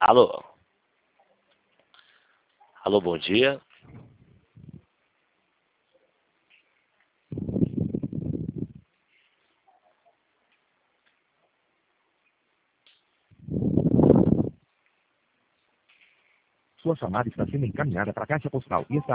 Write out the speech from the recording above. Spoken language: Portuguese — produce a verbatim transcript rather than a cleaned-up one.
Alô? Alô, bom dia. Sua chamada está sendo encaminhada para a caixa postal e está